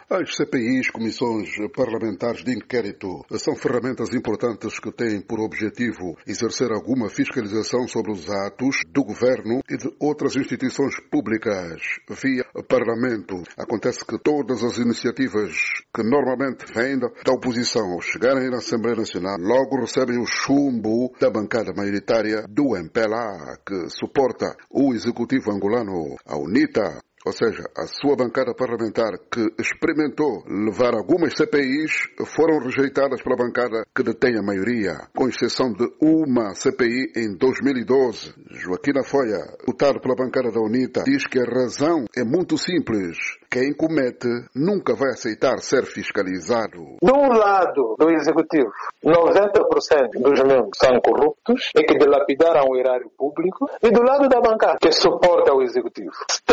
As CPIs, comissões parlamentares de inquérito, são ferramentas importantes que têm por objetivo exercer alguma fiscalização sobre os atos do governo e de outras instituições públicas via parlamento. Acontece que todas as iniciativas que normalmente vêm da oposição ao chegarem na Assembleia Nacional logo recebem o chumbo da bancada maioritária do MPLA, que suporta o executivo angolano, a UNITA. Ou seja, a sua bancada parlamentar que experimentou levar algumas CPIs foram rejeitadas pela bancada que detém a maioria, com exceção de uma CPI em 2012. Joaquim Afoia, deputado pela bancada da UNITA, diz que a razão é muito simples. Quem comete nunca vai aceitar ser fiscalizado. Do lado do Executivo, 90% dos membros são corruptos e que dilapidaram o erário público, e do lado da bancada, que suporta o Executivo,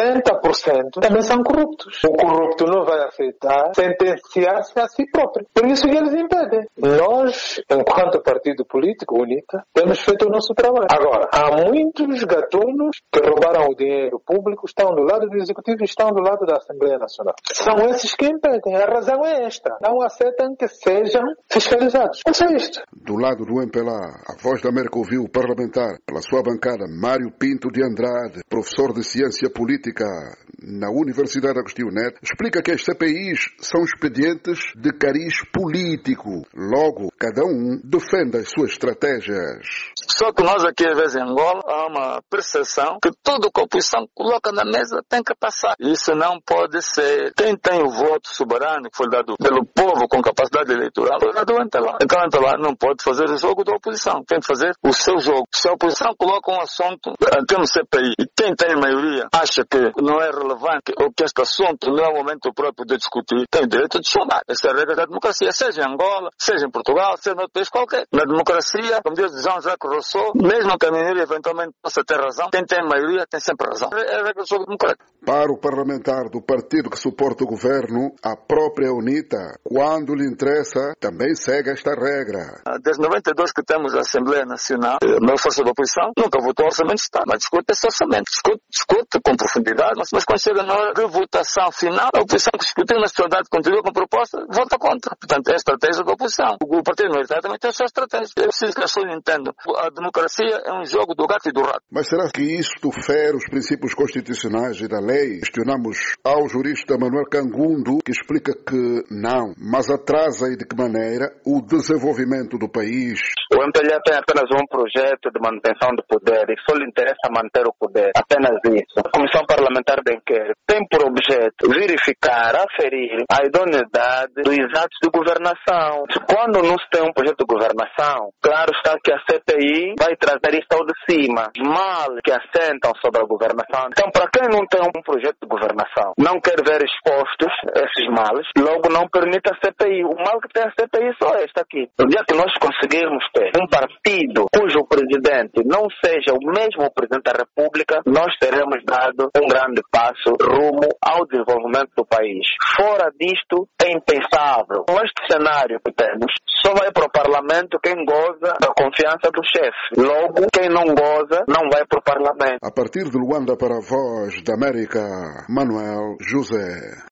70% também são corruptos. O corrupto não vai aceitar sentenciar-se a si próprio. Por isso que eles impedem. Nós, enquanto partido político, UNITA, temos feito o nosso trabalho. Agora, há muitos gatunos que roubaram o dinheiro público, estão do lado do Executivo e estão do lado da Assembleia Nacional. São esses que impedem. A razão é esta. Não aceitam que sejam fiscalizados. É só isto. Do lado do MPLA, a Voz da América ouviu o parlamentar, pela sua bancada, Mário Pinto de Andrade, professor de Ciência Política na Universidade Agostinho Neto, explica que as CPIs são expedientes de cariz político. Logo, cada um defende as suas estratégias. Só que nós aqui, às vezes, em Angola, há uma percepção que tudo que a oposição coloca na mesa tem que passar. Isso não pode ser. Quem tem o voto soberano que foi dado pelo povo com capacidade eleitoral é do MPLA. Então, o MPLA não pode fazer o jogo da oposição. Tem que fazer o seu jogo. Se a oposição coloca um assunto, temos CPI, e quem tem maioria acha que não é relevante ou que este assunto não é o momento próprio de discutir, tem direito de chamar. Essa é a regra da democracia, seja em Angola, seja em Portugal, seja em outro país qualquer. Na democracia, como diz Jean-Jacques Rousseau, mesmo que a minoria eventualmente possa ter razão, quem tem maioria tem sempre razão. É a regra do jogo democrático. Para o parlamentar do partido que suporta o governo, a própria UNITA, quando lhe interessa, também segue esta regra. Desde 92 que temos a Assembleia Nacional, a maior força da oposição, nunca votou o Orçamento de Estado, mas discute esse orçamento, discute com profundidade, mas quando chega na hora de votação final, a oposição que discutiu na sociedade contribui com proposta, vota contra. Portanto, é a estratégia da oposição. O partido maioritário também tem a sua estratégia. É preciso que as pessoas entendam. A democracia é um jogo do gato e do rato. Mas será que isto fere os princípios constitucionais e da lei? Questionamos ao jurista Manuel Cangundo, que explica que não, mas atrasa e de que maneira o desenvolvimento do país. O MPLA tem apenas um projeto de manutenção do poder e só lhe interessa manter o poder. Apenas isso. A Comissão Parlamentar de Inquérito tem por objeto verificar, aferir a idoneidade dos atos de governação. Quando não se tem um projeto de governação, claro está que a CPI vai trazer isto ao de cima. Os males que assentam sobre a governação. Então, para quem não tem um projeto de governação, não quer ver expostos esses males, logo não permite a CPI. O mal que tem a CPI só é este aqui. No dia que nós conseguirmos ter um partido cujo presidente não seja o mesmo presidente da República, nós teremos dado um grande passo rumo ao desenvolvimento do país. Fora disto, é impensável. Com este cenário que temos, só vai para o Parlamento quem goza da confiança do chefe. Logo, quem não goza, não vai para o Parlamento. A partir de Luanda para a Voz da América, Manuel José.